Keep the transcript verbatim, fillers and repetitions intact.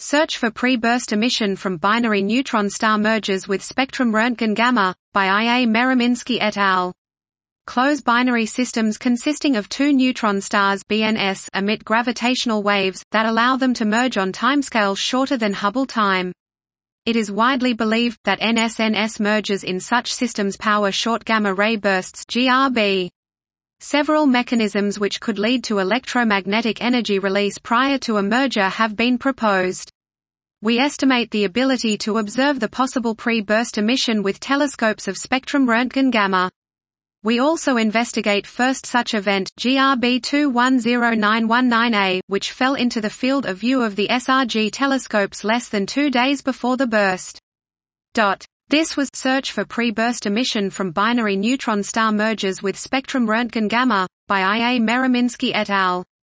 Search for pre-burst emission from binary neutron star mergers with spectrum Röntgen gamma, by I A Mereminsky et al. Close binary systems consisting of two neutron stars B N S emit gravitational waves, that allow them to merge on timescales shorter than Hubble time. It is widely believed that N S N S mergers in such systems power short gamma-ray bursts G R B. Several mechanisms which could lead to electromagnetic energy release prior to a merger have been proposed. We estimate the ability to observe the possible pre-burst emission with telescopes of spectrum Röntgen gamma. We also investigate first such event G R B two one zero nine one nine A, which fell into the field of view of the S R G telescopes less than two days before the burst. This was Search for pre-burst emission from binary neutron star mergers with spectrum Röntgen gamma, by I A Mereminsky et al.